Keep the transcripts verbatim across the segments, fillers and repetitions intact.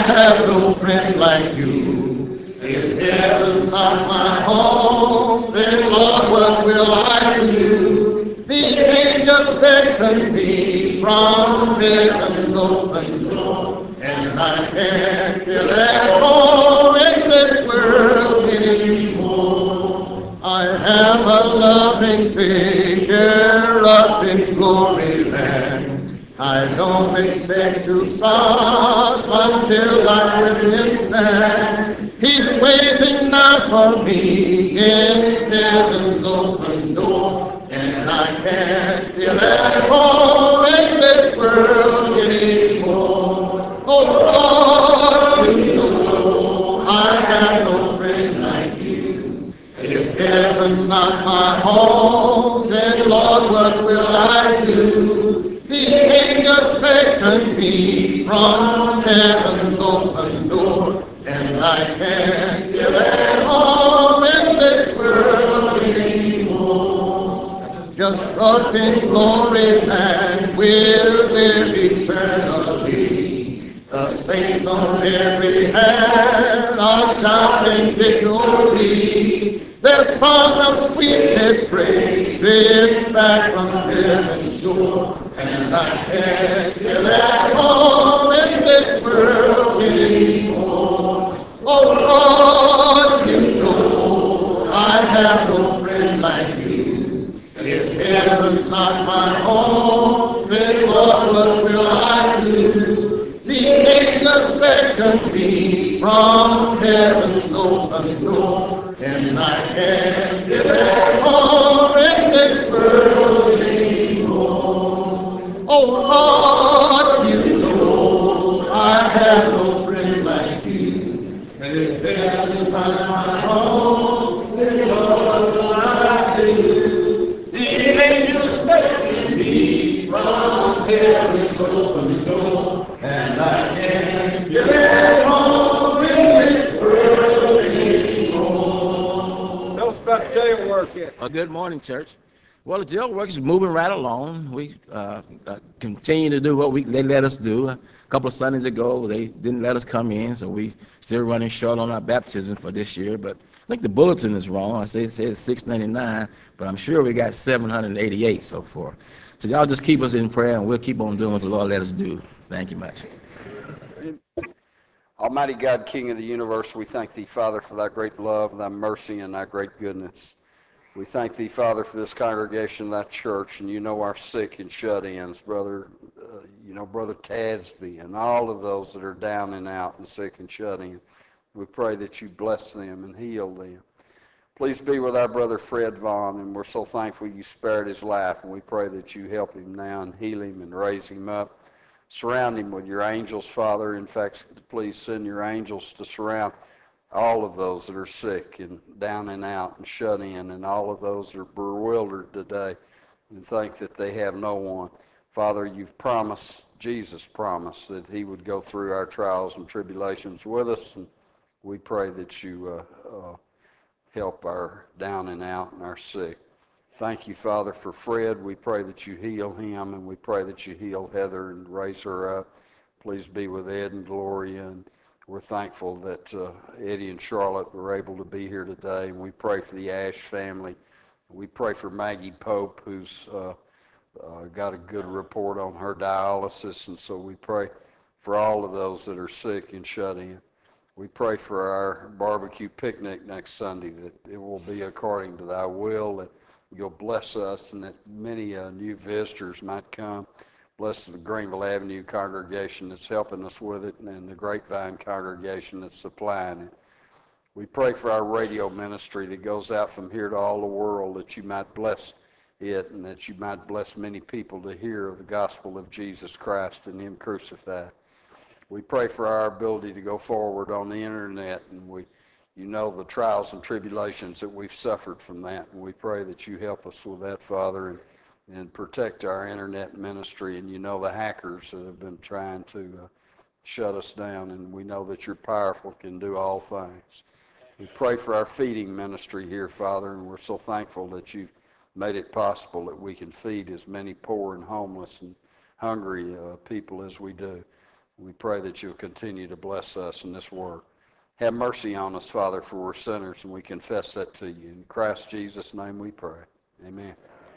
have no friend like you. If heaven's not my home, then Lord, what will I do? These angels beckon me from heaven's open door, and I can't feel at home in this world anymore. I have a loving Savior up in glory land. I don't expect to start until I'm with him stand. He's waiting now for me in heaven's open door, and I can't feel at home in this world anymore. Oh Lord, you know I have no friend like you. If heaven's not my home, then Lord, what will I do? The angels beckon me from heaven's open door, and I can't feel at home in this world anymore. Just up in glory land we'll live eternally. The saints on every hand are shouting victory. Their song of sweetest praise drifts back from heaven's shore, and I can't feel at home in this world anymore. Oh Lord, you know I have no friend like you. If heaven's not my home, then Lord, what will I do? The angels beckon me from heaven's open door, and I can't feel at home in this world anymore. Oh Lord, you know I have no friend like you. And if heaven's not my home, then Lord, what will I do? The angels beckon me from heaven's open door, and I can't feel at home in this world anymore. Tell us about jail work here. Well, good morning, church. Well, the jail work is moving right along. We uh, uh, continue to do what we they let us do. A couple of Sundays ago, they didn't let us come in, so we still running short on our baptism for this year. But I think the bulletin is wrong. I say it says six ninety-nine, but I'm sure we got seven hundred eighty-eight so far. So y'all just keep us in prayer, and we'll keep on doing what the Lord let us do. Thank you much. Almighty God, King of the universe, we thank thee, Father, for thy great love, thy mercy, and thy great goodness. We thank thee, Father, for this congregation, thy church, and you know our sick and shut-ins, brother, uh, you know, Brother Tadsby, and all of those that are down and out and sick and shut-in. We pray that you bless them and heal them. Please be with our brother Fred Vaughn, and we're so thankful you spared his life, and we pray that you help him now and heal him and raise him up. Surround him with your angels, Father. In fact, please send your angels to surround all of those that are sick and down and out and shut in, and all of those that are bewildered today and think that they have no one. Father, you've promised, Jesus promised, that he would go through our trials and tribulations with us, and we pray that you uh, uh, help our down and out and our sick. Thank you, Father, for Fred. We pray that you heal him, and we pray that you heal Heather and raise her up. Please be with Ed and Gloria, and we're thankful that uh, Eddie and Charlotte were able to be here today, and we pray for the Ash family. We pray for Maggie Pope, who's uh, uh, got a good report on her dialysis, and so we pray for all of those that are sick and shut in. We pray for our barbecue picnic next Sunday, that it will be according to thy will, that you'll bless us, and that many uh, new visitors might come. Bless the Greenville Avenue congregation that's helping us with it, and the Grapevine congregation that's supplying it. We pray for our radio ministry that goes out from here to all the world, that you might bless it, and that you might bless many people to hear of the gospel of Jesus Christ and him crucified. We pray for our ability to go forward on the internet, and we, you know the trials and tribulations that we've suffered from that, and we pray that you help us with that, Father, and and protect our internet ministry. And you know the hackers that have been trying to uh, shut us down, and we know that you're powerful, can do all things. We pray for our feeding ministry here, Father, and we're so thankful that you've made it possible that we can feed as many poor and homeless and hungry uh, people as we do. We pray that you'll continue to bless us in this work. Have mercy on us, Father, for we're sinners, and we confess that to you. In Christ Jesus' name we pray. Amen.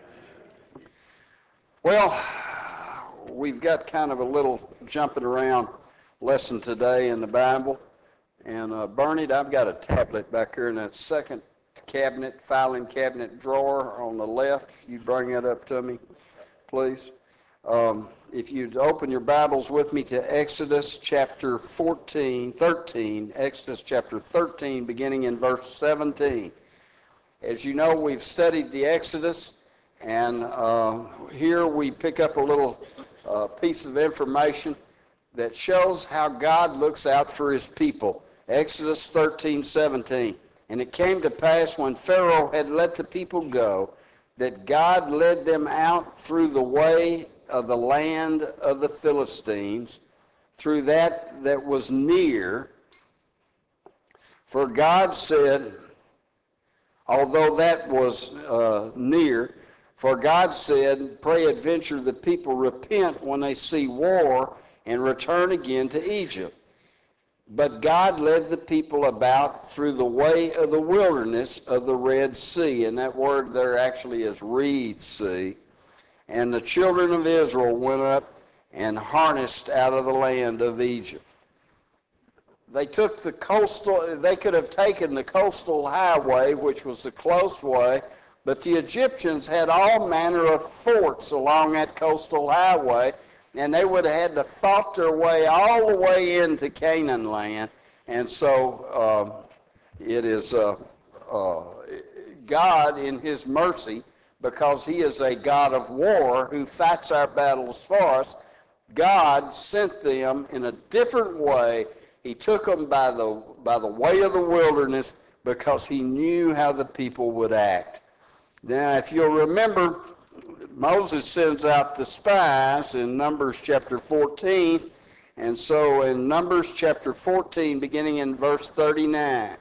Well, we've got kind of a little jumping around lesson today in the Bible. And uh, Bernie, I've got a tablet back here in that second cabinet, filing cabinet drawer on the left. You bring that up to me, please. Um, if you'd open your Bibles with me to Exodus chapter fourteen, thirteen, Exodus chapter thirteen, beginning in verse seventeen. As you know, we've studied the Exodus, and uh, here we pick up a little uh, piece of information that shows how God looks out for his people. Exodus thirteen, seventeen. And it came to pass when Pharaoh had let the people go, that God led them out through the way of the land of the Philistines, through that that was near. For God said, although that was uh, near, for God said, peradventure the people repent when they see war and return again to Egypt. But God led the people about through the way of the wilderness of the Red Sea. And that word there actually is Reed Sea. And the children of Israel went up and harnessed out of the land of Egypt. They took the coastal, they could have taken the coastal highway, which was the close way, but the Egyptians had all manner of forts along that coastal highway, and they would have had to fought their way all the way into Canaan land. And so uh, it is uh, uh, God in his mercy, because he is a God of war who fights our battles for us. God sent them in a different way. He took them by the, by the way of the wilderness because he knew how the people would act. Now, if you'll remember, Moses sends out the spies in Numbers chapter fourteen. And so in Numbers chapter fourteen, beginning in verse thirty-nine.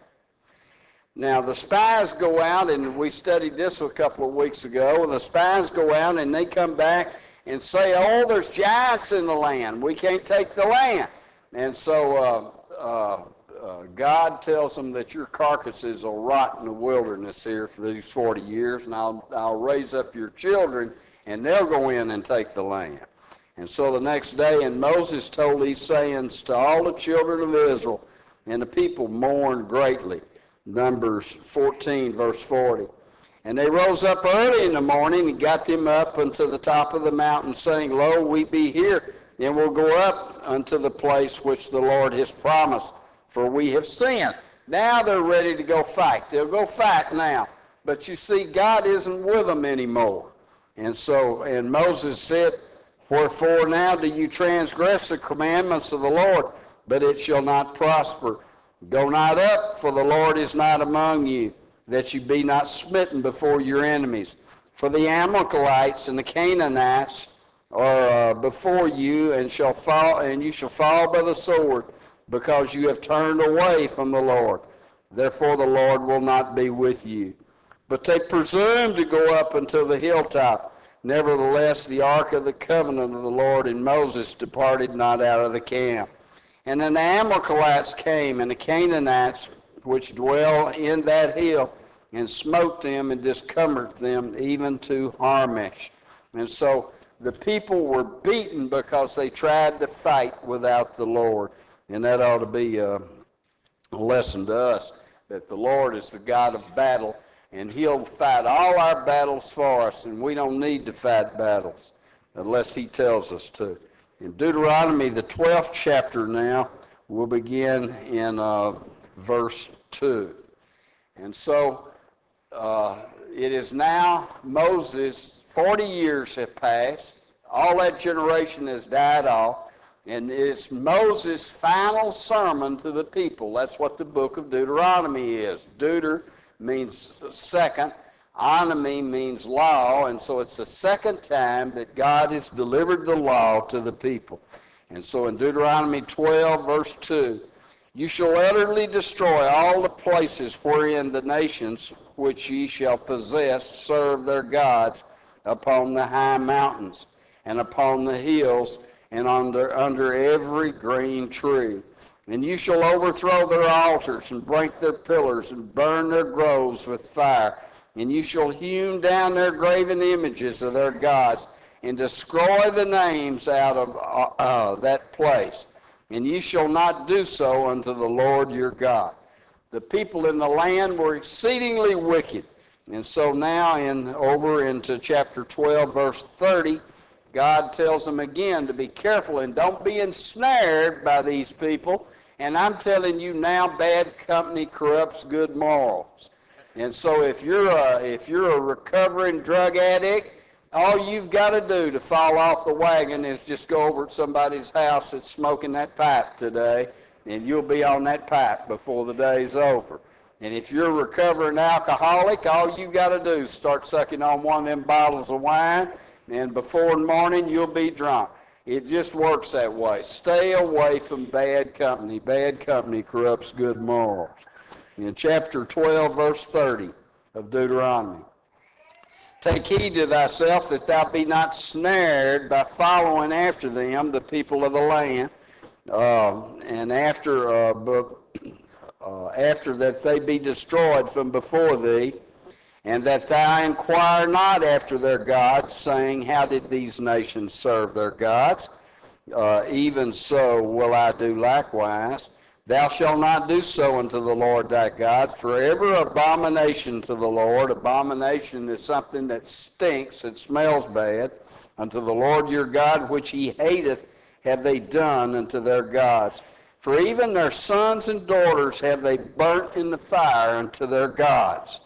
Now, the spies go out, and we studied this a couple of weeks ago, and the spies go out and they come back and say, oh, there's giants in the land. We can't take the land. And so uh, uh, uh, God tells them that your carcasses will rot in the wilderness here for these forty years, and I'll, I'll raise up your children, and they'll go in and take the land. And so the next day, and Moses told these sayings to all the children of Israel, and the people mourned greatly. Numbers fourteen, verse forty. And they rose up early in the morning and got them up unto the top of the mountain, saying, Lo, we be here, and we'll go up unto the place which the Lord has promised, for we have sinned. Now they're ready to go fight. They'll go fight now. But you see, God isn't with them anymore. And so, and Moses said, wherefore now do you transgress the commandments of the Lord, but it shall not prosper. Go not up, for the Lord is not among you, that you be not smitten before your enemies. For the Amalekites and the Canaanites are uh, before you, and shall fall, and you shall fall by the sword, because you have turned away from the Lord. Therefore the Lord will not be with you. But they presumed to go up unto the hilltop. Nevertheless, the ark of the covenant of the Lord and Moses departed not out of the camp. And then the Amalekites came, and the Canaanites, which dwell in that hill, and smote them and discomforted them even to Harmesh. And so the people were beaten because they tried to fight without the Lord. And that ought to be a lesson to us, that the Lord is the God of battle, and he'll fight all our battles for us, and we don't need to fight battles unless he tells us to. In Deuteronomy, the twelfth chapter now, we'll begin in uh, verse two. And so uh, it is now Moses, forty years have passed, all that generation has died off, and it's Moses' final sermon to the people. That's what the book of Deuteronomy is. Deuter means second. Onomy means law, and so it's the second time that God has delivered the law to the people. And so in Deuteronomy twelve, verse two, you shall utterly destroy all the places wherein the nations which ye shall possess serve their gods upon the high mountains and upon the hills and under, under every green tree. And you shall overthrow their altars, and break their pillars, and burn their groves with fire. And you shall hew down their graven images of their gods, and destroy the names out of uh, uh, that place. And you shall not do so unto the Lord your God. The people in the land were exceedingly wicked. And so now in over into chapter twelve, verse thirty, God tells them again to be careful and don't be ensnared by these people. And I'm telling you now, bad company corrupts good morals. And so if you're a, if you're a recovering drug addict, all you've got to do to fall off the wagon is just go over to somebody's house that's smoking that pipe today, and you'll be on that pipe before the day's over. And if you're a recovering alcoholic, all you've got to do is start sucking on one of them bottles of wine, and before morning you'll be drunk. It just works that way. Stay away from bad company. Bad company corrupts good morals. In chapter twelve, verse thirty of Deuteronomy, take heed to thyself that thou be not snared by following after them, the people of the land, uh, and after uh, uh, after that they be destroyed from before thee, and that thou inquire not after their gods, saying, how did these nations serve their gods? Uh, even so will I do likewise. Thou shalt not do so unto the Lord thy God, for every abomination to the Lord, abomination is something that stinks, it smells bad, unto the Lord your God, which he hateth, have they done unto their gods. For even their sons and daughters have they burnt in the fire unto their gods.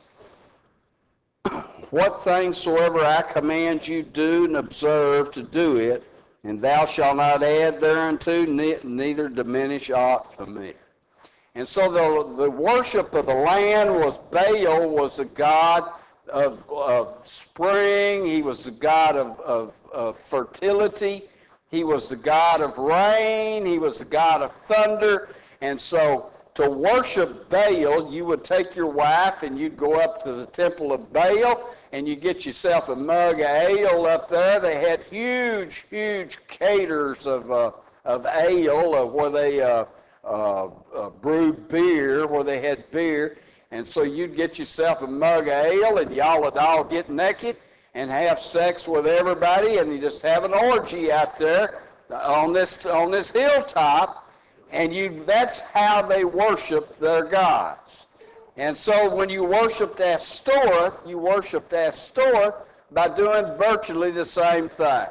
What things soever I command you, do and observe to do it, and thou shalt not add thereunto, ne- neither diminish aught from me. And so the, the worship of the land was Baal was the god of, of spring. He was the god of, of, of fertility. He was the god of rain. He was the god of thunder. And so to worship Baal, you would take your wife and you'd go up to the temple of Baal and you get yourself a mug of ale up there. They had huge, huge caters of uh, of ale uh, where they uh, uh, uh, brewed beer, where they had beer. And so you'd get yourself a mug of ale and y'all would all get naked and have sex with everybody, and you just have an orgy out there on this on this hilltop. And you, that's how they worshiped their gods. And so when you worshiped Ashtoreth, you worshiped Ashtoreth by doing virtually the same thing.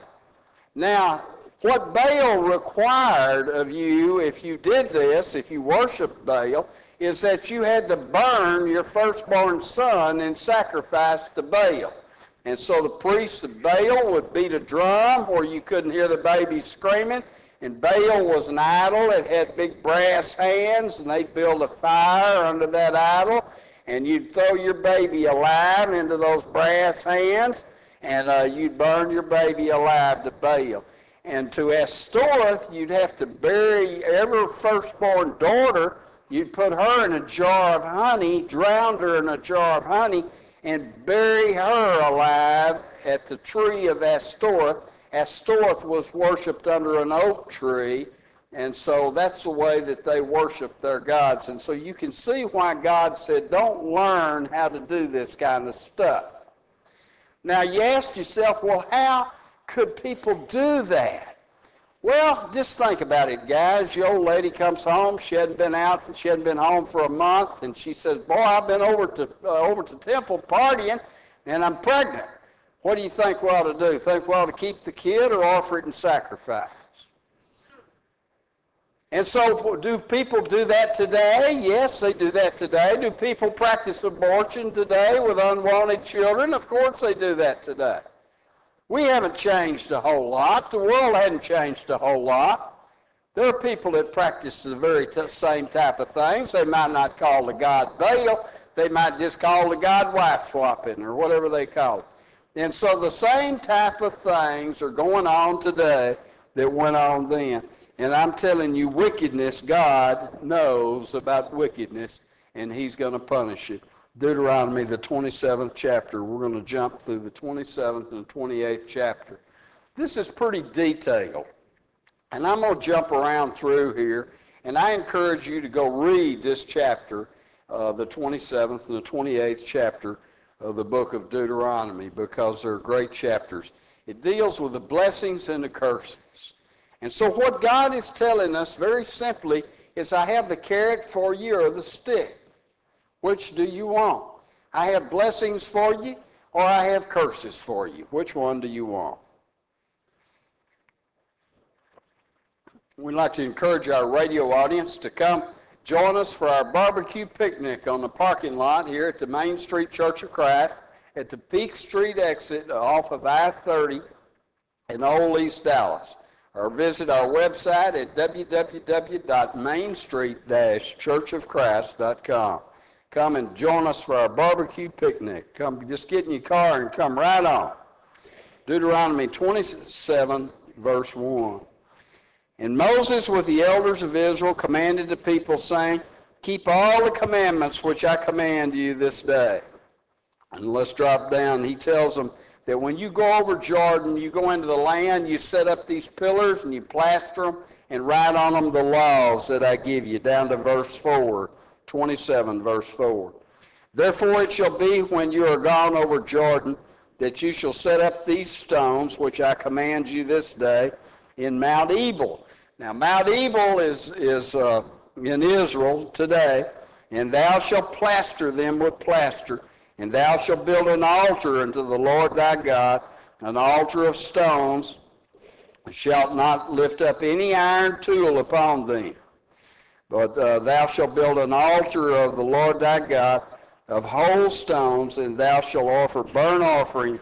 Now, what Baal required of you, if you did this, if you worshiped Baal, is that you had to burn your firstborn son in sacrifice to Baal. And so the priests of Baal would beat a drum where you couldn't hear the baby screaming. And Baal was an idol that had big brass hands, and they'd build a fire under that idol, and you'd throw your baby alive into those brass hands, and uh, you'd burn your baby alive to Baal. And to Ashtoreth, you'd have to bury every firstborn daughter. You'd put her in a jar of honey, drown her in a jar of honey, and bury her alive at the tree of Ashtoreth. Ashtoreth was worshipped under an oak tree, and so that's the way that they worshiped their gods. And so you can see why God said, don't learn how to do this kind of stuff. Now you ask yourself, well, how could people do that? Well, just think about it, guys. Your old lady comes home. She hadn't been out. She hadn't been home for a month, and she says, boy, I've been over to uh, over to Temple partying, and I'm pregnant. What do you think we ought to do? Think we ought to keep the kid or offer it in sacrifice? And so do people do that today? Yes, they do that today. Do people practice abortion today with unwanted children? Of course they do that today. We haven't changed a whole lot. The world hasn't changed a whole lot. There are people that practice the very t- same type of things. They might not call the god Baal. They might just call the god wife swapping or whatever they call it. And so the same type of things are going on today that went on then. And I'm telling you, wickedness, God knows about wickedness, and he's going to punish it. Deuteronomy, the twenty-seventh chapter. We're going to jump through the twenty-seventh and twenty-eighth chapter. This is pretty detailed. And I'm going to jump around through here, and I encourage you to go read this chapter, uh, the twenty-seventh and the twenty-eighth chapter of the book of Deuteronomy, because they're great chapters. It deals with the blessings and the curses. And so what God is telling us very simply is, I have the carrot for you or the stick. Which do you want? I have blessings for you, or I have curses for you. Which one do you want? We'd like to encourage our radio audience to come join us for our barbecue picnic on the parking lot here at the Main Street Church of Christ at the Peak Street exit off of I thirty in Old East Dallas. Or visit our website at w w w dot main street dash church of christ dot com. Come and join us for our barbecue picnic. Come, just get in your car and come right on. Deuteronomy twenty-seven, verse one. And Moses with the elders of Israel commanded the people, saying, keep all the commandments which I command you this day. And let's drop down. He tells them that when you go over Jordan, you go into the land, you set up these pillars and you plaster them and write on them the laws that I give you, down to verse four, twenty-seven, verse four. Therefore it shall be when you are gone over Jordan, that you shall set up these stones, which I command you this day, in Mount Ebal. Now, Mount Ebal is, is uh, in Israel today, and thou shalt plaster them with plaster, and thou shalt build an altar unto the Lord thy God, an altar of stones, and shalt not lift up any iron tool upon them. But uh, thou shalt build an altar of the Lord thy God of whole stones, and thou shalt offer burnt offering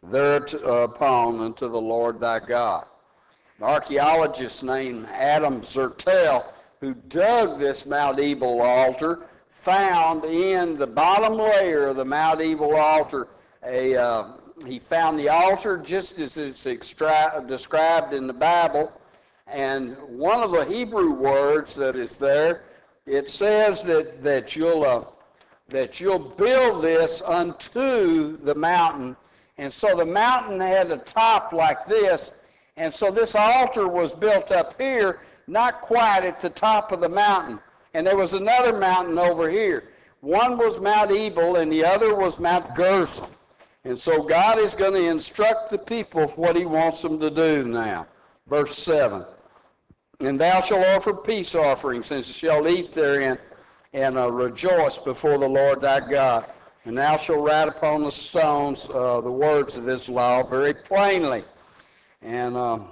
thereupon unto the Lord thy God. An archaeologist named Adam Zertel, who dug this Mount Ebal altar, found in the bottom layer of the Mount Ebal altar, a, uh, he found the altar just as it's extra- described in the Bible, and one of the Hebrew words that is there, it says that, that, you'll, uh, that you'll build this unto the mountain. And so the mountain had a top like this, and so this altar was built up here, not quite at the top of the mountain. And there was another mountain over here. One was Mount Ebal, and the other was Mount Gerizim. And so God is going to instruct the people what he wants them to do now. Verse seven. And thou shalt offer peace offerings, and shalt eat therein, and uh, rejoice before the Lord thy God. And thou shalt write upon the stones uh, the words of this law very plainly. And um,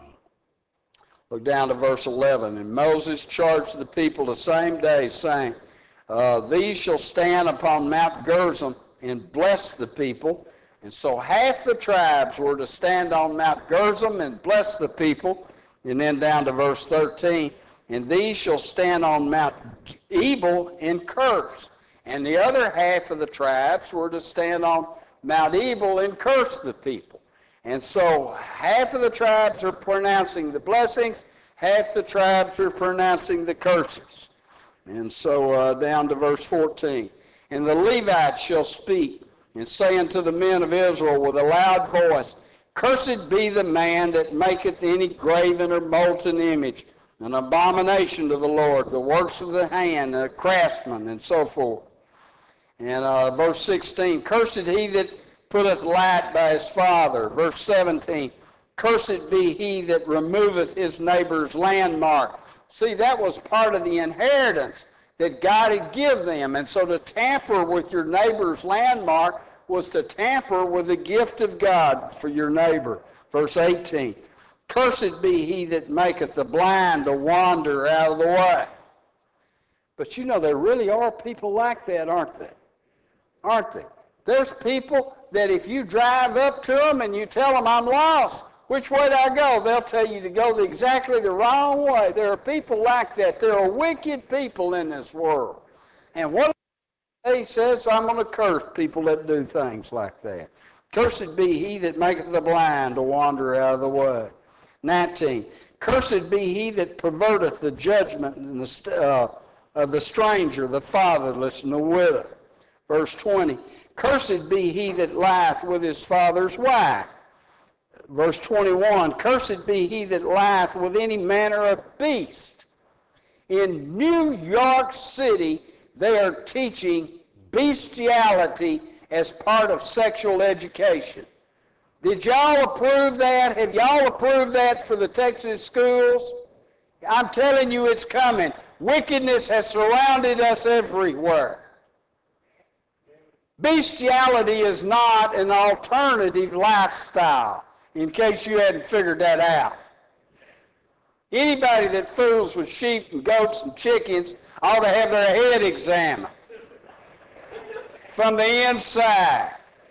look down to verse eleven. And Moses charged the people the same day, saying, uh, these shall stand upon Mount Gerizim and bless the people. And so half the tribes were to stand on Mount Gerizim and bless the people. And then down to verse thirteen. And these shall stand on Mount Ebal and curse. And the other half of the tribes were to stand on Mount Ebal and curse the people. And so half of the tribes are pronouncing the blessings, half the tribes are pronouncing the curses. And so uh, down to verse fourteen. And the Levites shall speak and say unto the men of Israel with a loud voice, cursed be the man that maketh any graven or molten image, an abomination to the Lord, the works of the hand, a craftsman, and so forth. And uh, verse sixteen, cursed he that putteth light by his father. Verse seventeen, cursed be he that removeth his neighbor's landmark. See, that was part of the inheritance that God had given them. And so to tamper with your neighbor's landmark was to tamper with the gift of God for your neighbor. Verse eighteen, cursed be he that maketh the blind to wander out of the way. But you know, there really are people like that, aren't they? Aren't they? There's people that if you drive up to them and you tell them, I'm lost, which way do I go? They'll tell you to go the, exactly the wrong way. There are people like that. There are wicked people in this world. And what he says, so I'm going to curse people that do things like that. Cursed be he that maketh the blind to wander out of the way. nineteen, cursed be he that perverteth the judgment and the, uh, of the stranger, the fatherless, and the widow. Verse twenty, cursed be he that lieth with his father's wife. Verse twenty-one, cursed be he that lieth with any manner of beast. In New York City, they are teaching bestiality as part of sexual education. Did y'all approve that? Have y'all approved that for the Texas schools? I'm telling you it's coming. Wickedness has surrounded us everywhere. Bestiality is not an alternative lifestyle, in case you hadn't figured that out. Anybody that fools with sheep and goats and chickens ought to have their head examined from the inside.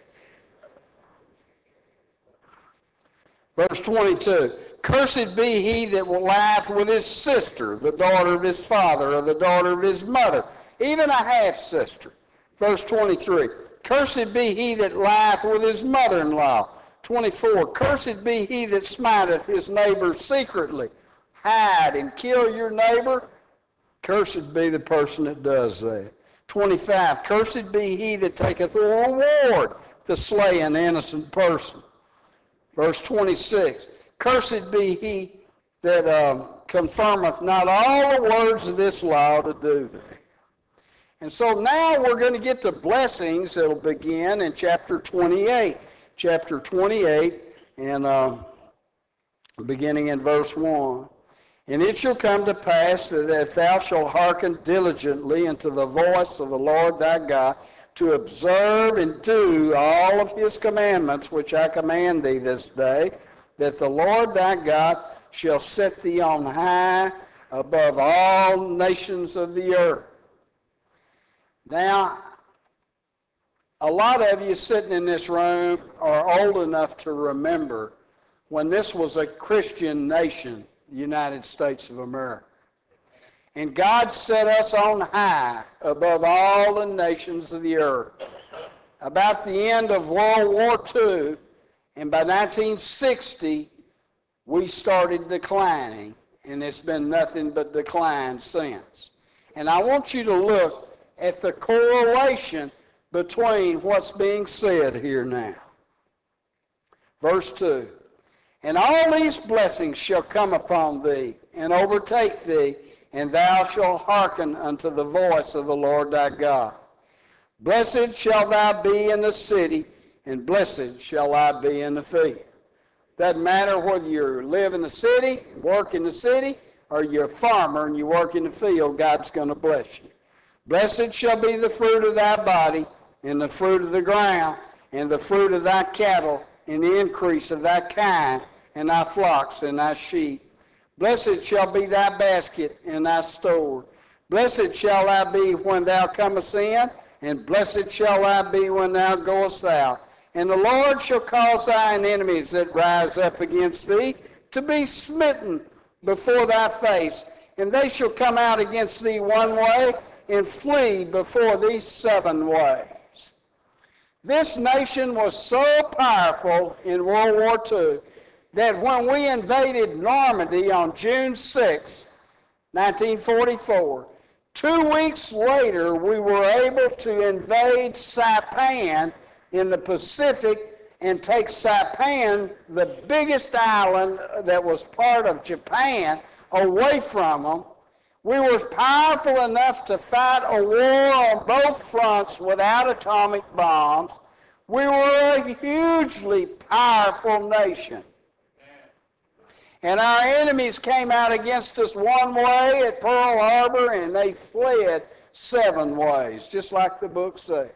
Verse twenty-two, cursed be he that will laugh with his sister, the daughter of his father, or the daughter of his mother, even a half-sister. Verse twenty-three, cursed be he that lieth with his mother-in-law. twenty-four, cursed be he that smiteth his neighbor secretly. Hide and kill your neighbor. Cursed be the person that does that. twenty-five, cursed be he that taketh a reward to slay an innocent person. Verse twenty-six, cursed be he that um, confirmeth not all the words of this law to do them. And so now we're going to get to blessings that will begin in chapter twenty-eight. Chapter twenty-eight, and uh, beginning in verse one. And it shall come to pass that if thou shalt hearken diligently unto the voice of the Lord thy God, to observe and do all of his commandments which I command thee this day, that the Lord thy God shall set thee on high above all nations of the earth. Now, a lot of you sitting in this room are old enough to remember when this was a Christian nation, the United States of America. And God set us on high above all the nations of the earth. About the end of World War Two, and by nineteen sixty, we started declining, and it's been nothing but decline since. And I want you to look at the correlation between what's being said here now. Verse two, and all these blessings shall come upon thee, and overtake thee, and thou shalt hearken unto the voice of the Lord thy God. Blessed shall thou be in the city, and blessed shall thou be in the field. Doesn't matter whether you live in the city, work in the city, or you're a farmer and you work in the field, God's going to bless you. Blessed shall be the fruit of thy body, and the fruit of the ground, and the fruit of thy cattle, and the increase of thy kind, and thy flocks, and thy sheep. Blessed shall be thy basket and thy store. Blessed shall thou be when thou comest in, and blessed shall thou be when thou goest out. And the Lord shall cause thine enemies that rise up against thee to be smitten before thy face, and they shall come out against thee one way, and flee before thee seven ways. This nation was so powerful in World War Two that when we invaded Normandy on June sixth, nineteen forty-four, two weeks later we were able to invade Saipan in the Pacific and take Saipan, the biggest island that was part of Japan, away from them. We were powerful enough to fight a war on both fronts without atomic bombs. We were a hugely powerful nation. And our enemies came out against us one way at Pearl Harbor, and they fled seven ways, just like the book says.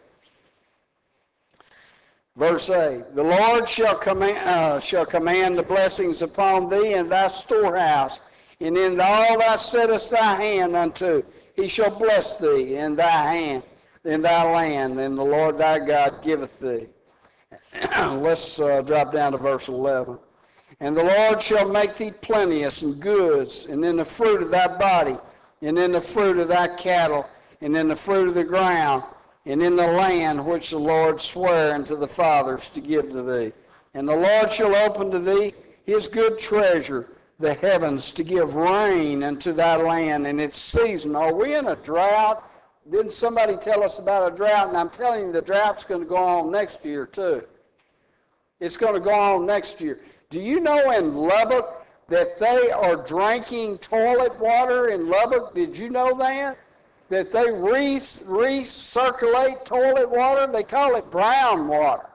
Verse eight, the Lord shall command, uh, shall command the blessings upon thee in thy storehouse, and in all thou settest thy hand unto, he shall bless thee in thy hand, in thy land, and the Lord thy God giveth thee. Let's uh, drop down to verse eleven. And the Lord shall make thee plenteous in goods, and in the fruit of thy body, and in the fruit of thy cattle, and in the fruit of the ground, and in the land which the Lord sware unto the fathers to give to thee. And the Lord shall open to thee his good treasure, the heavens, to give rain unto thy land in its season. Are we in a drought? Didn't somebody tell us about a drought? And I'm telling you, the drought's going to go on next year too. It's going to go on next year. Do you know in Lubbock that they are drinking toilet water in Lubbock? Did you know that? That they re- recirculate toilet water? They call it brown water.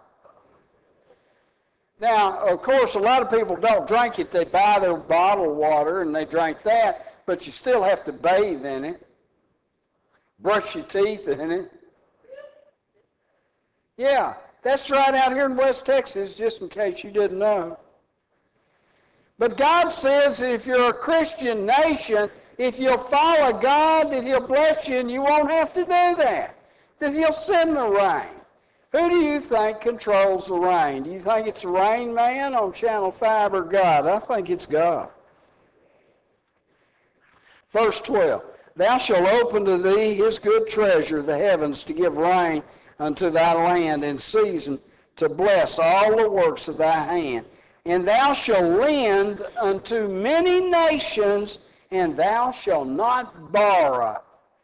Now, of course, a lot of people don't drink it. They buy their bottled water and they drink that, but you still have to bathe in it, brush your teeth in it. Yeah, that's right out here in West Texas, just in case you didn't know. But God says that if you're a Christian nation, if you'll follow God, that He'll bless you and you won't have to do that, that He'll send the rain. Who do you think controls the rain? Do you think it's the Rain Man on Channel five or God? I think it's God. Verse twelve, thou shalt open to thee his good treasure, the heavens, to give rain unto thy land in season, to bless all the works of thy hand. And thou shalt lend unto many nations, and thou shalt not borrow.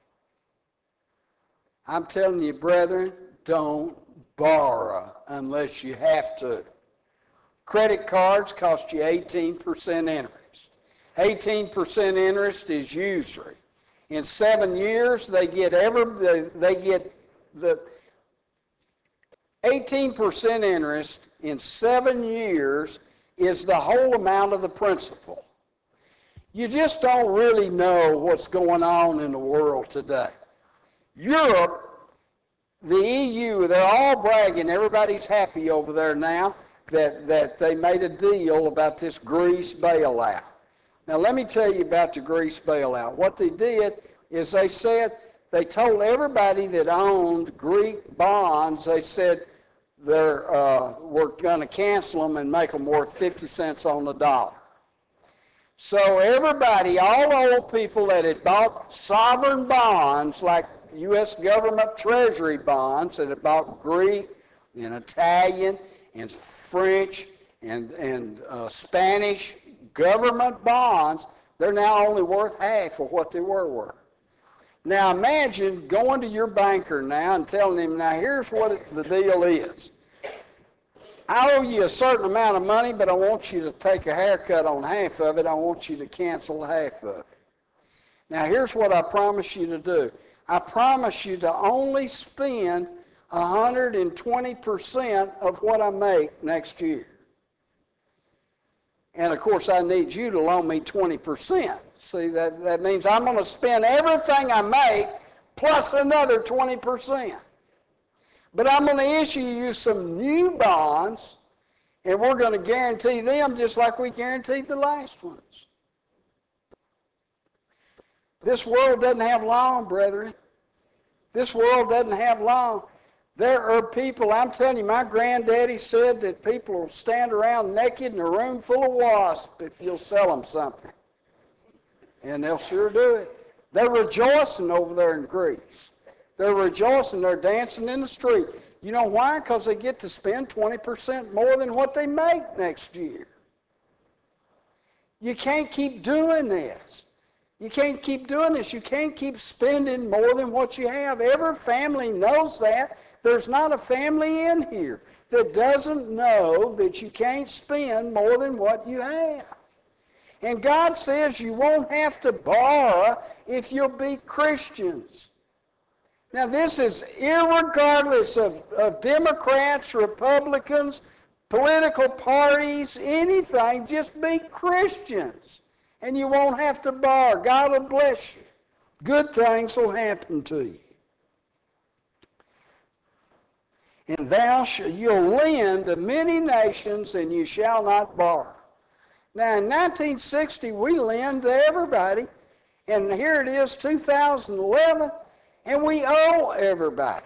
I'm telling you, brethren, don't borrow unless you have to. Credit cards cost you eighteen percent interest. eighteen percent interest is usury. In seven years, they get every, they get the eighteen percent interest in seven years is the whole amount of the principal. You just don't really know what's going on in the world today. Europe, the E U, they're all bragging. Everybody's happy over there now that, that they made a deal about this Greece bailout. Now, let me tell you about the Greece bailout. What they did is they said, they told everybody that owned Greek bonds, they said they're, uh, we're going to cancel them and make them worth fifty cents on the dollar. So everybody, all the old people that had bought sovereign bonds, like U S government treasury bonds, that had bought Greek and Italian and French and, and uh, Spanish government bonds, they're now only worth half of what they were worth. Now imagine going to your banker now and telling him, now here's what it, the deal is. I owe you a certain amount of money, but I want you to take a haircut on half of it. I want you to cancel half of it. Now here's what I promise you to do. I promise you to only spend one hundred twenty percent of what I make next year. And of course, I need you to loan me twenty percent. See, that, that means I'm going to spend everything I make plus another twenty percent. But I'm going to issue you some new bonds, and we're going to guarantee them just like we guaranteed the last ones. This world doesn't have law, brethren. This world doesn't have law. There are people, I'm telling you, my granddaddy said that people will stand around naked in a room full of wasps if you'll sell them something. And they'll sure do it. They're rejoicing over there in Greece. They're rejoicing. They're dancing in the street. You know why? Because they get to spend twenty percent more than what they make next year. You can't keep doing this. You can't keep doing this. You can't keep spending more than what you have. Every family knows that. There's not a family in here that doesn't know that you can't spend more than what you have. And God says you won't have to borrow if you'll be Christians. Now this is irregardless of, of Democrats, Republicans, political parties, anything, just be Christians. And you won't have to borrow. God will bless you. Good things will happen to you. And thou shalt, you'll lend to many nations, and you shall not borrow. Now, in nineteen sixty, we lend to everybody, and here it is, two thousand eleven, and we owe everybody.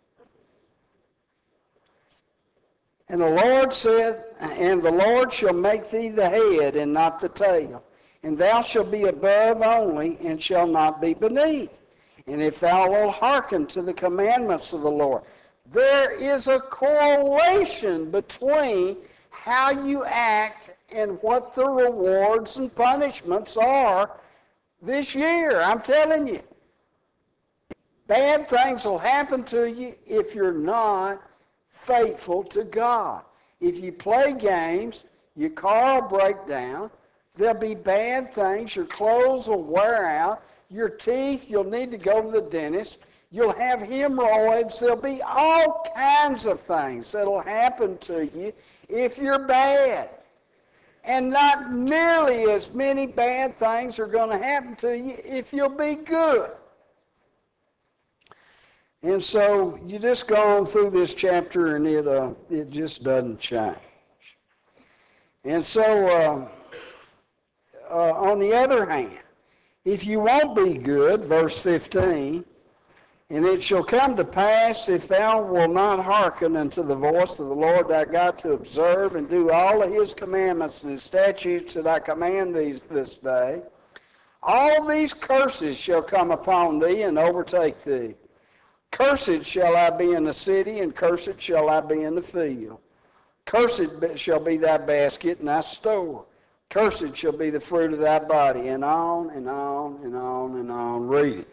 And the Lord said, and the Lord shall make thee the head and not the tail, and thou shalt be above only, and shall not be beneath. And if thou wilt hearken to the commandments of the Lord, there is a correlation between how you act and what the rewards and punishments are this year. I'm telling you, bad things will happen to you if you're not faithful to God. If you play games, Your car will break down. There'll be bad things. Your clothes will wear out. Your teeth, you'll need to go to the dentist. You'll have hemorrhoids. There'll be all kinds of things that'll happen to you if you're bad. And not nearly as many bad things are going to happen to you if you'll be good. And so you just go on through this chapter and it, uh, it just doesn't change. And so, uh, uh, on the other hand, if you won't be good, verse fifteen, and it shall come to pass, if thou wilt not hearken unto the voice of the Lord thy God to observe and do all of his commandments and his statutes that I command thee this day, all these curses shall come upon thee and overtake thee. Cursed shall I be in the city, and cursed shall I be in the field. Cursed shall be thy basket and thy store. Cursed shall be the fruit of thy body, and on and on and on and on. Read it.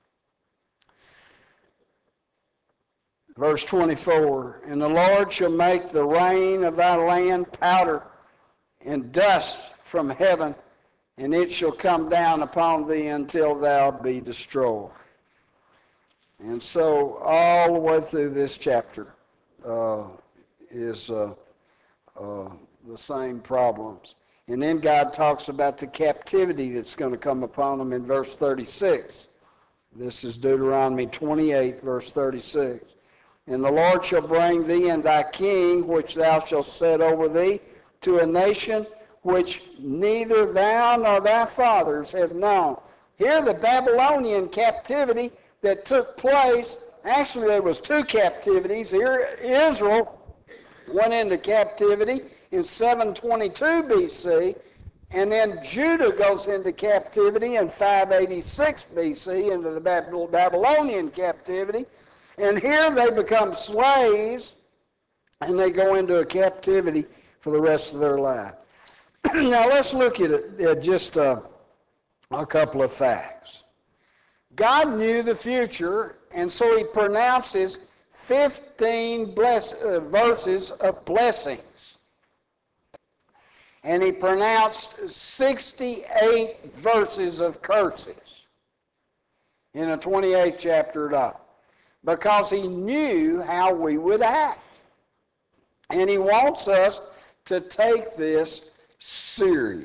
Verse twenty-four, and the Lord shall make the rain of thy land powder and dust from heaven, and it shall come down upon thee until thou be destroyed. And so all the way through this chapter uh, is uh, uh, the same problems. And then God talks about the captivity that's going to come upon them in verse thirty-six. This is Deuteronomy twenty-eight, verse thirty-six. And the Lord shall bring thee and thy king, which thou shalt set over thee, to a nation which neither thou nor thy fathers have known. Here the Babylonian captivity that took place, actually there was two captivities. Here Israel went into captivity in seven twenty-two B C, and then Judah goes into captivity in five eighty-six B C into the Babylonian captivity. And here they become slaves, and they go into a captivity for the rest of their life. Now let's look at, it, at just uh, a couple of facts. God knew the future, and so he pronounces fifteen bless, uh, verses of blessings. And he pronounced sixty-eight verses of curses in the twenty-eighth chapter of all, because he knew how we would act. And he wants us to take this serious.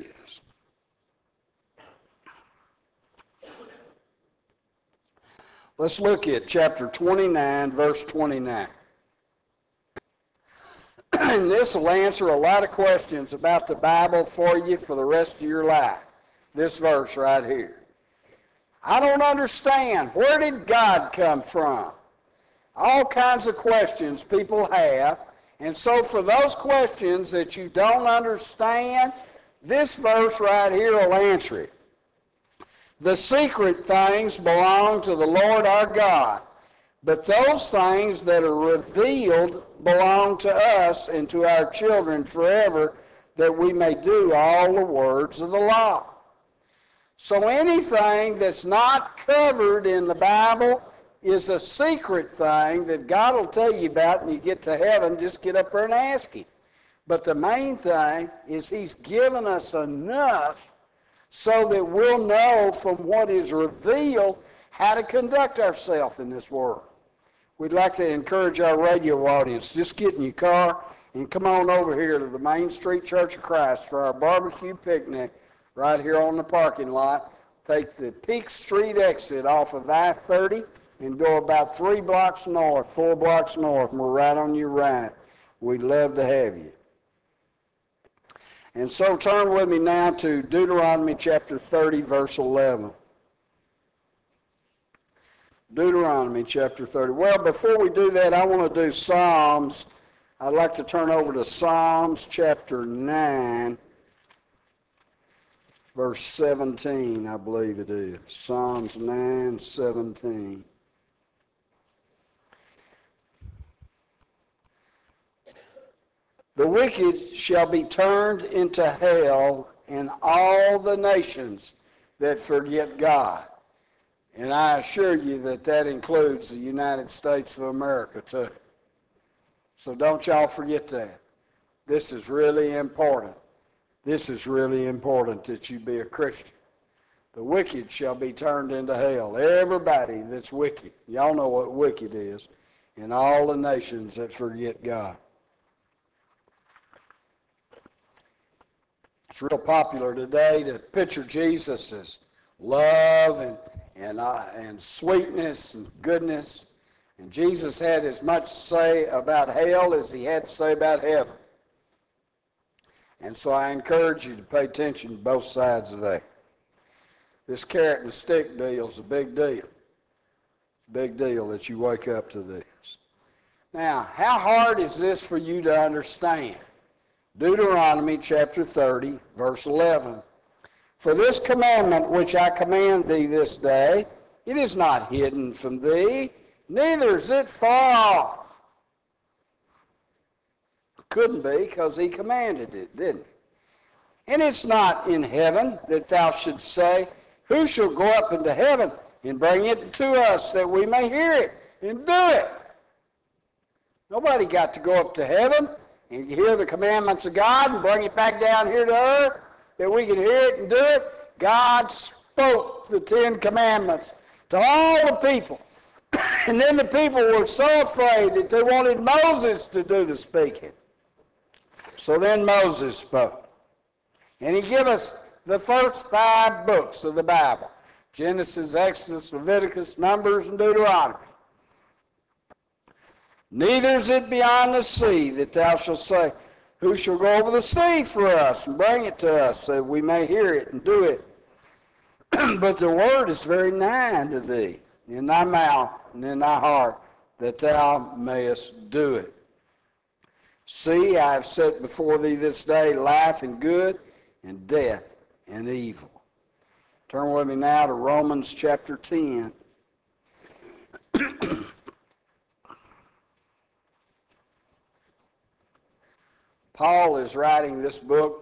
Let's look at chapter twenty-nine, verse twenty-nine. And this will answer a lot of questions about the Bible for you for the rest of your life. This verse right here. I don't understand. Where did God come from? All kinds of questions people have. And so for those questions that you don't understand, this verse right here will answer it. The secret things belong to the Lord our God, but those things that are revealed belong to us and to our children forever, that we may do all the words of the law. So anything that's not covered in the Bible is a secret thing that God will tell you about, and you get to heaven, just get up there and ask him. But the main thing is he's given us enough so that we'll know from what is revealed how to conduct ourselves in this world. We'd like to encourage our radio audience, just get in your car and come on over here to the Main Street Church of Christ for our barbecue picnic right here on the parking lot. Take the Peak Street exit off of I thirty and go about three blocks north, four blocks north, and we're right on your right. We'd love to have you. And so turn with me now to Deuteronomy chapter thirty, verse eleven. Deuteronomy chapter thirty. Well, before we do that, I want to do Psalms. I'd like to turn over to Psalms chapter nine, verse seventeen, I believe it is. Psalms nine, seventeen. The wicked shall be turned into hell, and all the nations that forget God. And I assure you that that includes the United States of America too. So don't y'all forget that. This is really important. This is really important that you be a Christian. The wicked shall be turned into hell. Everybody that's wicked. Y'all know what wicked is. In all the nations that forget God. It's real popular today to picture Jesus as love and, and, uh, and sweetness and goodness. And Jesus had as much to say about hell as he had to say about heaven. And so I encourage you to pay attention to both sides of that. This carrot and stick deal is a big deal. It's a big deal that you wake up to this. Now, how hard is this for you to understand? Deuteronomy chapter thirty, verse eleven. For this commandment which I command thee this day, it is not hidden from thee, neither is it far off. Couldn't be, because he commanded it, didn't he? And it's not in heaven that thou shouldst say, who shall go up into heaven and bring it to us that we may hear it and do it? Nobody got to go up to heaven and hear the commandments of God and bring it back down here to earth that we can hear it and do it. God spoke the Ten Commandments to all the people. And then the people were so afraid that they wanted Moses to do the speaking. So then Moses spoke. And he gave us the first five books of the Bible. Genesis, Exodus, Leviticus, Numbers, and Deuteronomy. Neither is it beyond the sea that thou shalt say, who shall go over the sea for us and bring it to us that we may hear it and do it? But the word is very nigh unto thee, in thy mouth and in thy heart, that thou mayest do it. See, I have set before thee this day life and good, and death and evil. Turn with me now to Romans chapter ten. Paul is writing this book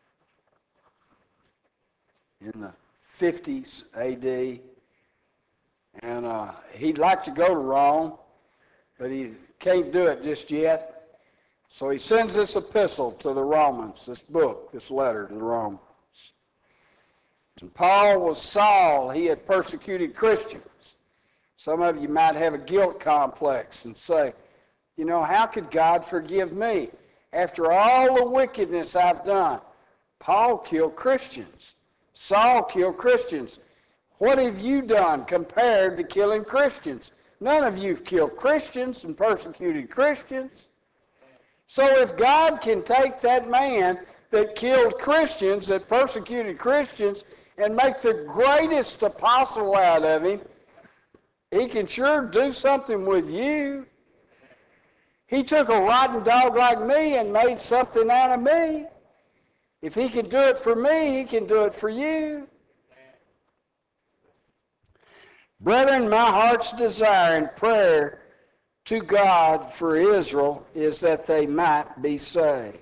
in the fifties A D, and uh, he'd like to go to Rome, but he can't do it just yet. So he sends this epistle to the Romans, this book, this letter to the Romans. And Paul was Saul. He had persecuted Christians. Some of you might have a guilt complex and say, you know, how could God forgive me? After all the wickedness I've done, Paul killed Christians. Saul killed Christians. What have you done compared to killing Christians? None of you have killed Christians and persecuted Christians. So if God can take that man that killed Christians, that persecuted Christians, and make the greatest apostle out of him, he can sure do something with you. He took a rotten dog like me and made something out of me. If he can do it for me, he can do it for you. Brethren, my heart's desire and prayer to God for Israel is that they might be saved.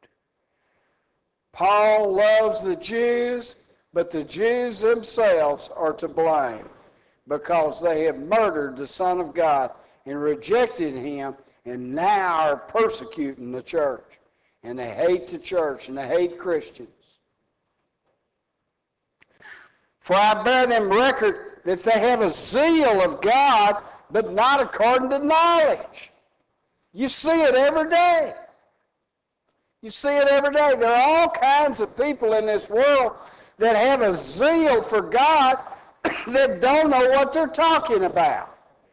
Paul loves the Jews, but the Jews themselves are to blame because they have murdered the Son of God and rejected him and now are persecuting the church. And they hate the church and they hate Christians. For I bear them record that they have a zeal of God, but not according to knowledge. You see it every day. You see it every day. There are all kinds of people in this world that have a zeal for God that don't know what they're talking about.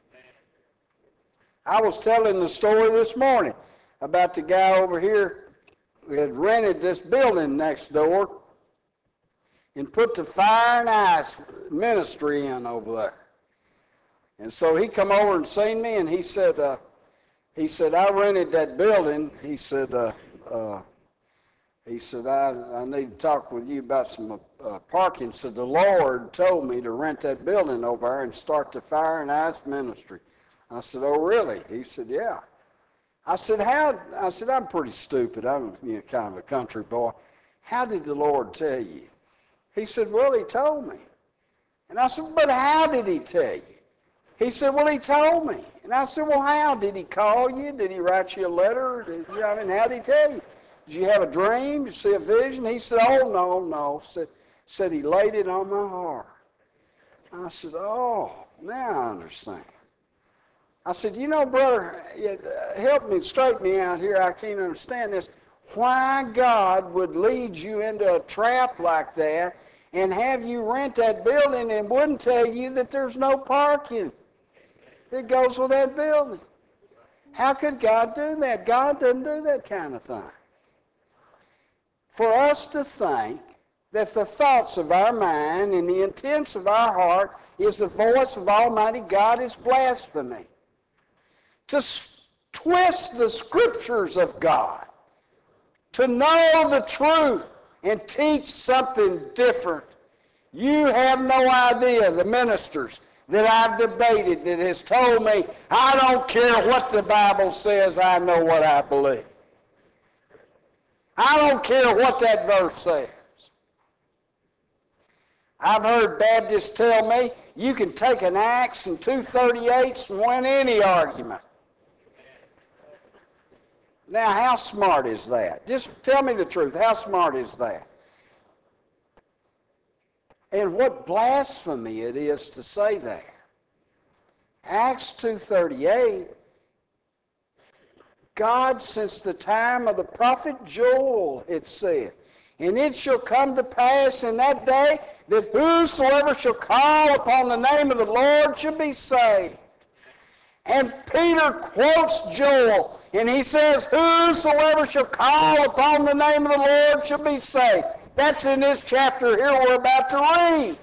I was telling the story this morning about the guy over here who had rented this building next door and put the fire and ice ministry in over there. And so he come over and seen me, and he said, uh, he said, I rented that building. He said, uh, uh, he said, I, I need to talk with you about some uh, parking. He said, the Lord told me to rent that building over there and start the fire and ice ministry. I said, oh, really? He said, yeah. I said, how? I said, I'm pretty stupid. I'm you know, kind of a country boy. How did the Lord tell you? He said, well, he told me. And I said, but how did he tell you? He said, well, he told me. And I said, well, how? Did he call you? Did he write you a letter? Did, you know, I mean, how did he tell you? Did you have a dream? Did you see a vision? He said, oh, no, no. Said, said he laid it on my heart. I said, oh, now I understand. I said, you know, brother, it, uh, help me, straighten me out here. I can't understand this. Why God would lead you into a trap like that and have you rent that building and wouldn't tell you that there's no parking that goes with that building. How could God do that? God doesn't do that kind of thing. For us to think that the thoughts of our mind and the intents of our heart is the voice of Almighty God is blasphemy. To s- twist the scriptures of God, to know the truth and teach something different. You have no idea the ministers that I've debated that has told me, I don't care what the Bible says, I know what I believe. I don't care what that verse says. I've heard Baptists tell me, you can take an axe and two thirty-eights and win any argument. Now, how smart is that? Just tell me the truth. How smart is that? And what blasphemy it is to say that. Acts two thirty-eight, God, since the time of the prophet Joel, it said, and it shall come to pass in that day that whosoever shall call upon the name of the Lord shall be saved. And Peter quotes Joel, and he says, whosoever shall call upon the name of the Lord shall be saved. That's in this chapter here we're about to read.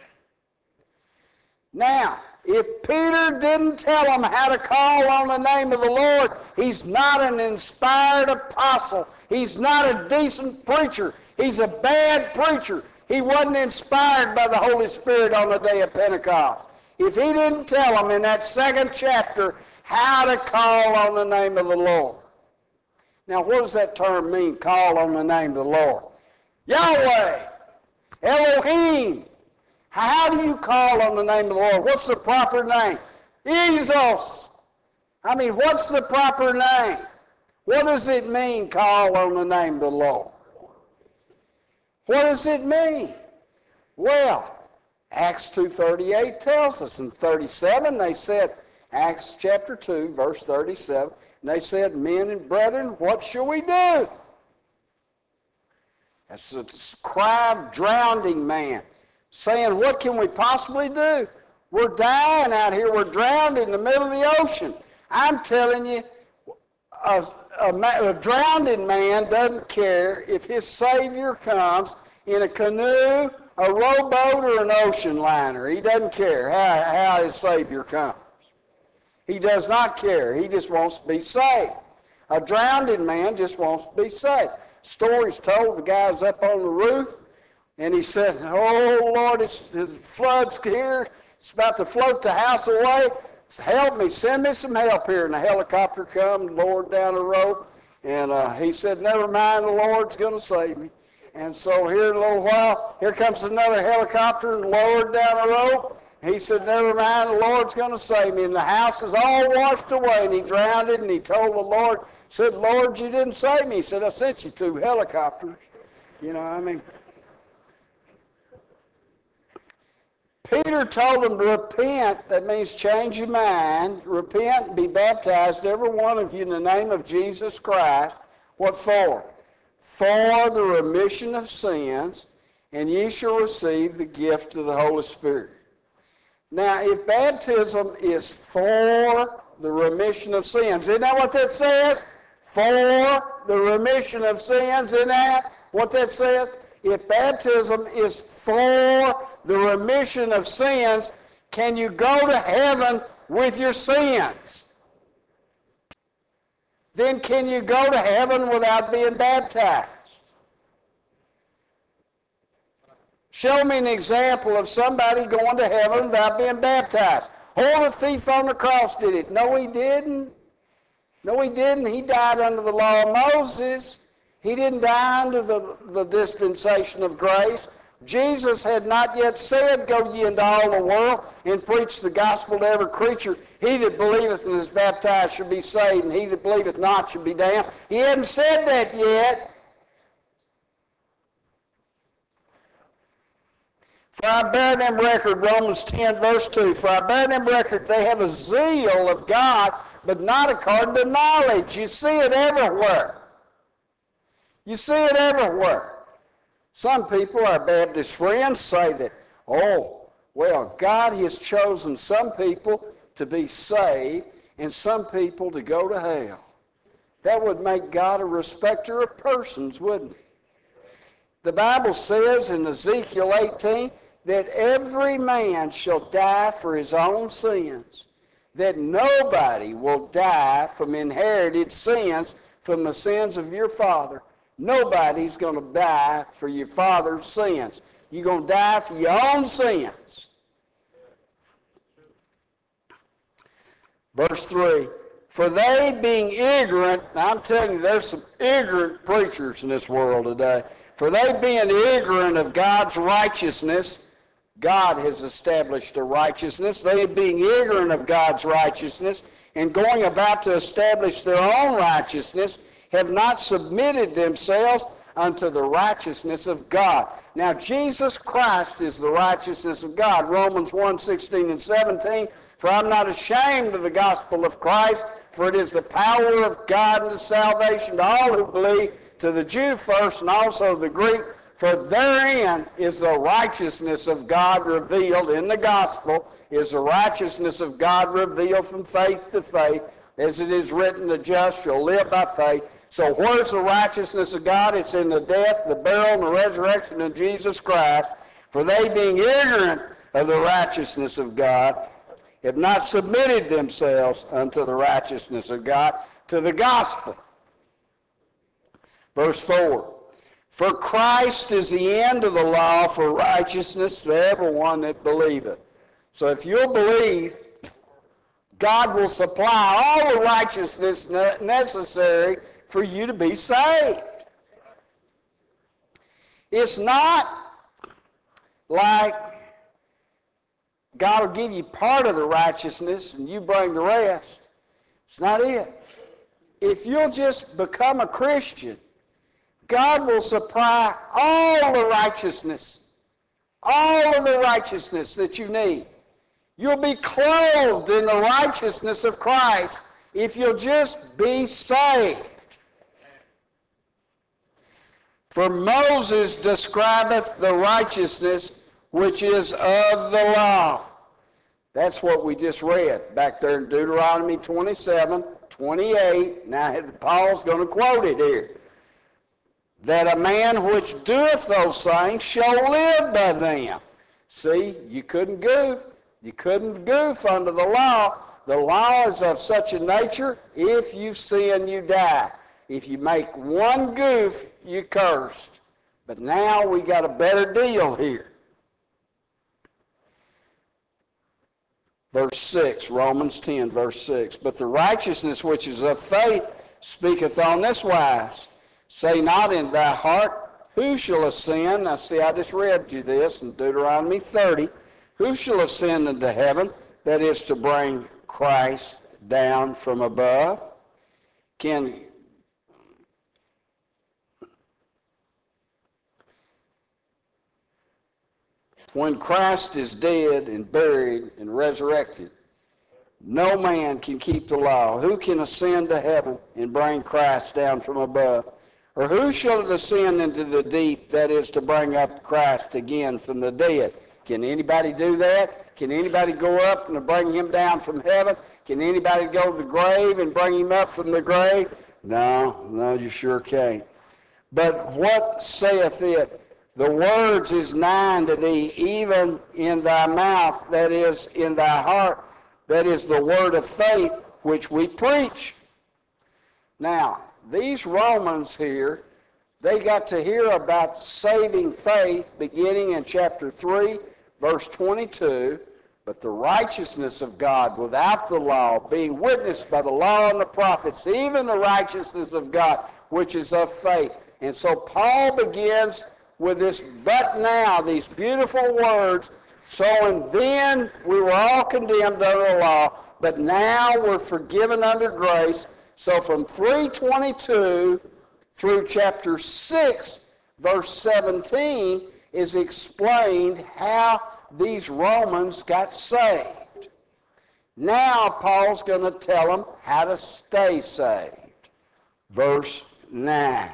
Now, if Peter didn't tell them how to call on the name of the Lord, he's not an inspired apostle. He's not a decent preacher. He's a bad preacher. He wasn't inspired by the Holy Spirit on the day of Pentecost. If he didn't tell them in that second chapter how to call on the name of the Lord. Now, what does that term mean, call on the name of the Lord? Yahweh, Elohim. How do you call on the name of the Lord? What's the proper name? Jesus. I mean, what's the proper name? What does it mean, call on the name of the Lord? What does it mean? Well, Acts two thirty-eight tells us. In thirty-seven, they said, Acts chapter two, verse thirty-seven, and they said, men and brethren, what shall we do? That's the cry of drowning man, saying, what can we possibly do? We're dying out here. We're drowned in the middle of the ocean. I'm telling you, a, a, a drowning man doesn't care if his Savior comes in a canoe, a rowboat, or an ocean liner. He doesn't care how, how his Savior comes. He does not care. He just wants to be saved. A drowning man just wants to be saved. Stories told, the guy's up on the roof, and he said, oh, Lord, it's, the flood's here. It's about to float the house away. Help me. Send me some help here. And the helicopter come, lowered down the rope, and uh, he said, never mind, the Lord's going to save me. And so here in a little while, here comes another helicopter and lowered down the rope. He said, never mind, the Lord's going to save me. And the house is all washed away, and he drowned it, and he told the Lord, said, Lord, you didn't save me. He said, I sent you two helicopters. You know, I mean, Peter told them to repent. That means change your mind. Repent and be baptized, every one of you, in the name of Jesus Christ. What for? For the remission of sins, and ye shall receive the gift of the Holy Spirit. Now, if baptism is for the remission of sins, isn't that what that says? For the remission of sins, isn't that what that says? If baptism is for the remission of sins, can you go to heaven with your sins? Then can you go to heaven without being baptized? Show me an example of somebody going to heaven without being baptized. Oh, the thief on the cross did it. No, he didn't. No, he didn't. He died under the law of Moses. He didn't die under the, the dispensation of grace. Jesus had not yet said, go ye into all the world and preach the gospel to every creature. He that believeth and is baptized shall be saved, and he that believeth not shall be damned. He hadn't said that yet. For I bear them record, Romans ten, verse two, for I bear them record, they have a zeal of God, but not according to knowledge. You see it everywhere. You see it everywhere. Some people, our Baptist friends, say that, oh, well, God has chosen some people to be saved and some people to go to hell. That would make God a respecter of persons, wouldn't it? The Bible says in Ezekiel eighteen that every man shall die for his own sins, that nobody will die from inherited sins, from the sins of your father. Nobody's going to die for your father's sins. You're going to die for your own sins. Verse three, for they being ignorant, now I'm telling you, there's some ignorant preachers in this world today. For they being ignorant of God's righteousness, God has established a righteousness. They being ignorant of God's righteousness and going about to establish their own righteousness, have not submitted themselves unto the righteousness of God. Now, Jesus Christ is the righteousness of God. Romans one, sixteen and seventeen, for I'm not ashamed of the gospel of Christ, for it is the power of God unto salvation to all who believe, to the Jew first and also the Greek, for therein is the righteousness of God revealed in the gospel, is the righteousness of God revealed from faith to faith, as it is written, the just shall live by faith. So where's the righteousness of God? It's in the death, the burial, and the resurrection of Jesus Christ. For they being ignorant of the righteousness of God, have not submitted themselves unto the righteousness of God, to the gospel. Verse four, for Christ is the end of the law for righteousness to everyone that believeth. So if you'll believe, God will supply all the righteousness necessary for you to be saved. It's not like God will give you part of the righteousness and you bring the rest. It's not it. If you'll just become a Christian, God will supply all the righteousness, all of the righteousness that you need. You'll be clothed in the righteousness of Christ if you'll just be saved. For Moses describeth the righteousness which is of the law. That's what we just read back there in Deuteronomy twenty-seven, twenty-eight. Now Paul's going to quote it here. That a man which doeth those things shall live by them. See, you couldn't goof. You couldn't goof under the law. The law is of such a nature, if you sin, you die. If you make one goof, you're cursed. But now we got a better deal here. Verse six, Romans ten, verse six. But the righteousness which is of faith speaketh on this wise. Say not in thy heart, who shall ascend? Now see, I just read you this in Deuteronomy thirty. Who shall ascend into heaven? That is to bring Christ down from above. Can when Christ is dead and buried and resurrected, no man can keep the law. Who can ascend to heaven and bring Christ down from above? Or who shall descend into the deep, that is to bring up Christ again from the dead? Can anybody do that? Can anybody go up and bring him down from heaven? Can anybody go to the grave and bring him up from the grave? No, no, you sure can't. But what saith it? The words is nigh unto thee, even in thy mouth, that is in thy heart, that is the word of faith which we preach. Now, these Romans here, they got to hear about saving faith beginning in chapter three, verse twenty-two, but the righteousness of God without the law, being witnessed by the law and the prophets, even the righteousness of God, which is of faith. And so Paul begins with this, but now, these beautiful words, so and then we were all condemned under the law, but now we're forgiven under grace. So from three twenty-two through chapter six, verse seventeen, is explained how these Romans got saved. Now Paul's going to tell them how to stay saved. Verse nine.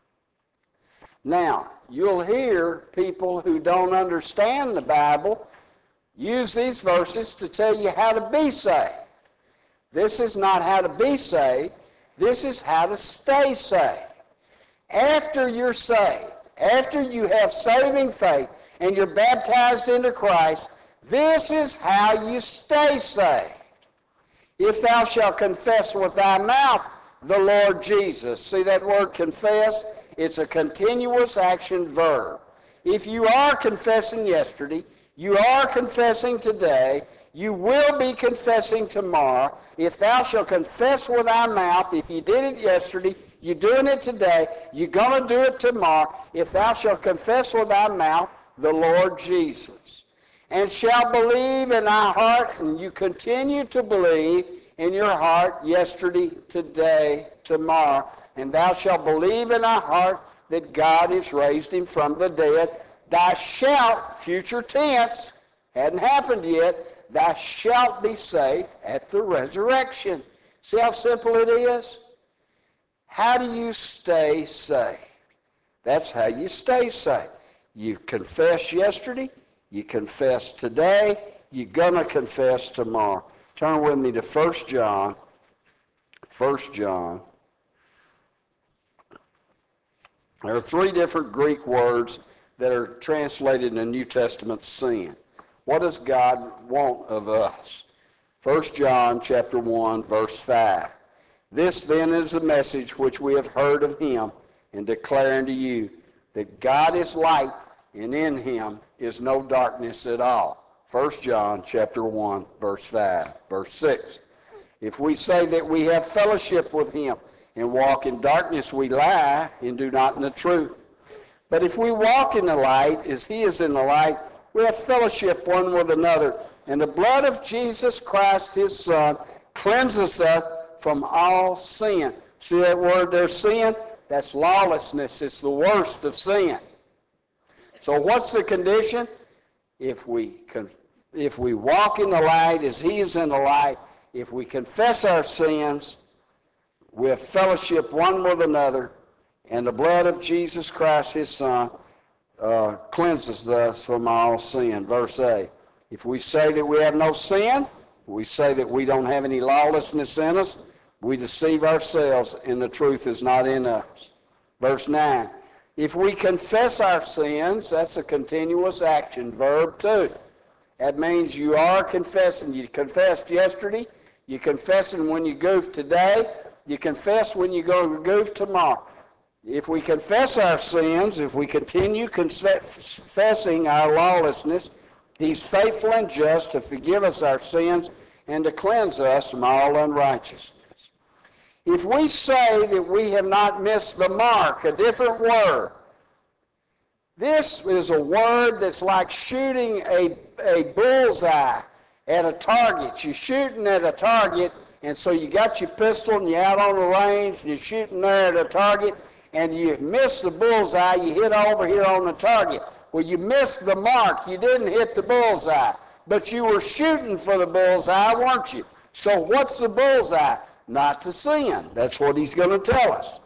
Now, you'll hear people who don't understand the Bible use these verses to tell you how to be saved. This is not how to be saved. This is how to stay saved. After you're saved, after you have saving faith and you're baptized into Christ, this is how you stay saved. If thou shalt confess with thy mouth the Lord Jesus. See that word confess? It's a continuous action verb. If you are confessing yesterday, you are confessing today, you will be confessing tomorrow. If thou shalt confess with thy mouth, if you did it yesterday, you're doing it today, you're going to do it tomorrow. If thou shalt confess with thy mouth the Lord Jesus, and shalt believe in thy heart, and you continue to believe in your heart yesterday, today, tomorrow, and thou shalt believe in thy heart that God has raised him from the dead, thou shalt, future tense, hadn't happened yet, thou shalt be saved at the resurrection. See how simple it is? How do you stay saved? That's how you stay saved. You confess yesterday, you confess today, you're going to confess tomorrow. Turn with me to First John. First John. There are three different Greek words that are translated in the New Testament sin. What does God want of us? First John chapter one, verse five. This then is the message which we have heard of him and declare unto you, that God is light, and in him is no darkness at all. First John chapter one, verse five, verse six. If we say that we have fellowship with him and walk in darkness, we lie and do not in the truth. But if we walk in the light as he is in the light, we have fellowship one with another. And the blood of Jesus Christ, his Son, cleanses us from all sin. See that word there, sin? That's lawlessness. It's the worst of sin. So what's the condition? If we con- if we walk in the light as he is in the light, if we confess our sins, we have fellowship one with another, and the blood of Jesus Christ, his Son, uh, cleanses us from all sin. Verse eight. If we say that we have no sin, we say that we don't have any lawlessness in us, we deceive ourselves, and the truth is not in us. Verse nine. If we confess our sins, that's a continuous action, verb two. That means you are confessing. You confessed yesterday, you confessing when you goof today, you confess when you go goof tomorrow. If we confess our sins, if we continue confessing our lawlessness, he's faithful and just to forgive us our sins and to cleanse us from all unrighteousness. If we say that we have not missed the mark, a different word, this is a word that's like shooting a, a bullseye at a target. You're shooting at a target, and so you got your pistol and you're out on the range and you're shooting there at a target, and you miss the bullseye, you hit over here on the target. Well, you missed the mark. You didn't hit the bullseye, but you were shooting for the bullseye, weren't you? So what's the bullseye? Not to sin. That's what he's going to tell us.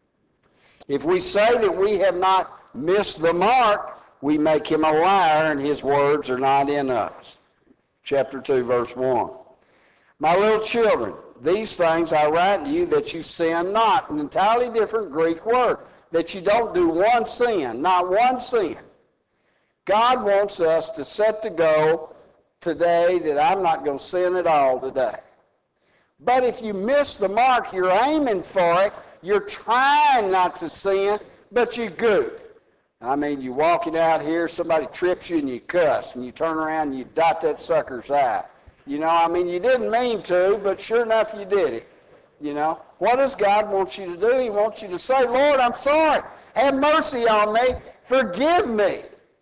If we say that we have not missed the mark, we make him a liar, and his words are not in us. Chapter two, verse one. My little children, these things I write to you that you sin not. An entirely different Greek word. That you don't do one sin, not one sin. God wants us to set the goal today that I'm not going to sin at all today. But if you miss the mark, you're aiming for it, you're trying not to sin, but you goof. I mean, you're walking out here, somebody trips you and you cuss, and you turn around and you dot that sucker's eye. You know, I mean, you didn't mean to, but sure enough you did it. You know, what does God want you to do? He wants you to say, Lord, I'm sorry. Have mercy on me. Forgive me.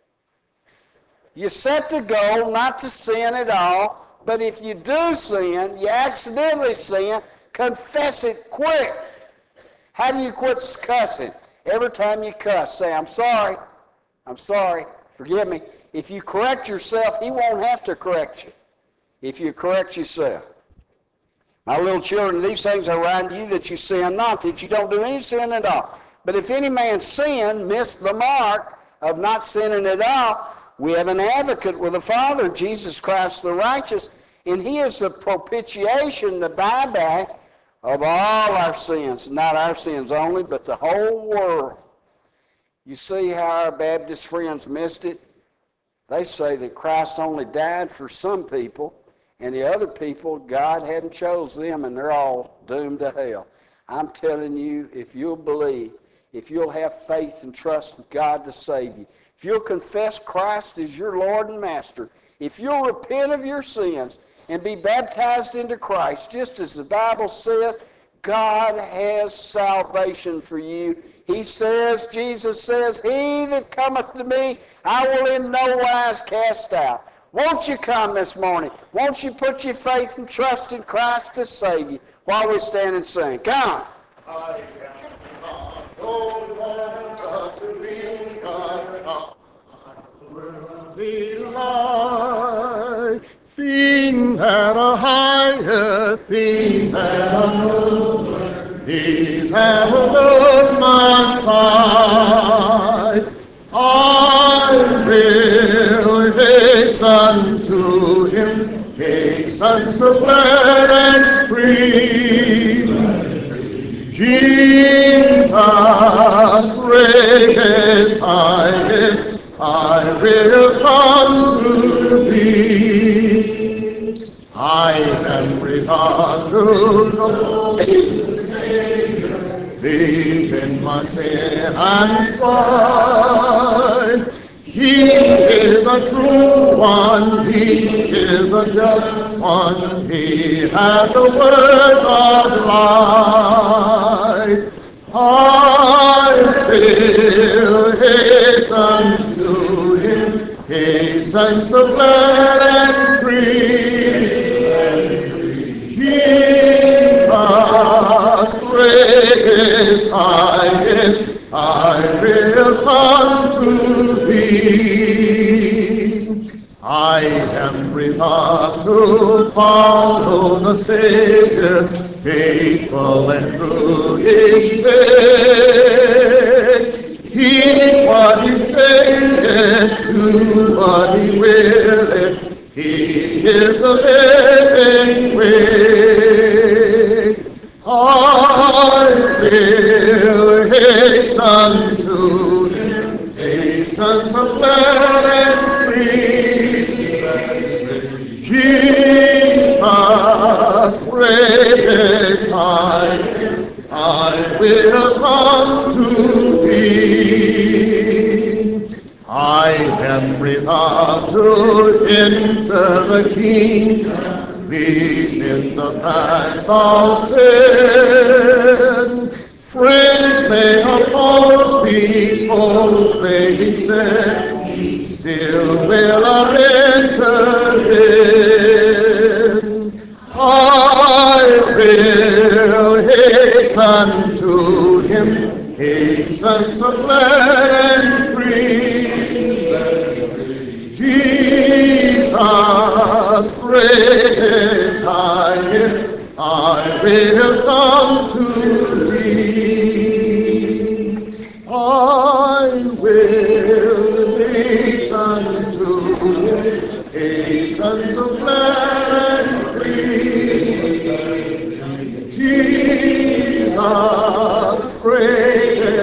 You set the goal not to sin at all. But if you do sin, you accidentally sin, confess it quick. How do you quit cussing? Every time you cuss, say, I'm sorry, I'm sorry, Forgive me. If you correct yourself, he won't have to correct you if you correct yourself. My little children, these things I write to you that you sin not, that you don't do any sin at all. But if any man sin, miss the mark of not sinning at all, we have an advocate with the Father, Jesus Christ the righteous, and he is the propitiation, the buyback of all our sins. Not our sins only, but the whole world. You see how our Baptist friends missed it? They say that Christ only died for some people, and the other people, God hadn't chose them, and they're all doomed to hell. I'm telling you, if you'll believe, if you'll have faith and trust in God to save you, if you'll confess Christ as your Lord and Master, if you'll repent of your sins and be baptized into Christ, just as the Bible says, God has salvation for you. He says, Jesus says, he that cometh to me, I will in no wise cast out. Won't you come this morning? Won't you put your faith and trust in Christ to save you while we stand and sing? Come. I am no longer to be God. Worthy life, things that are higher, things that are lower, these have on my side. I will hasten to him, hasten so glad and free. Jesus, greatest, highest, I will come to thee. I am returned to know Thee in my sin and strife. He is a true one, he is a just one, he has a word of life. I will hasten to him, hasten so glad and free. Jesus, greatest, highest, I will come to thee. I am resolved to follow the Savior, faithful and true his faith. He what he saith, do what he willeth, he is the living way. I will hasten to him, hasten so glad and free. Jesus, greatest, highest, I will come to thee. I am resolved to enter the kingdom, be in the past of sin. Friends may oppose me, foes may beset, still will I enter in. I will hasten to him, hasten so glad and free. Jesus, greatest, highest, I will come to thee. I will hasten to him, hasten so glad and free. Jesus, greatest,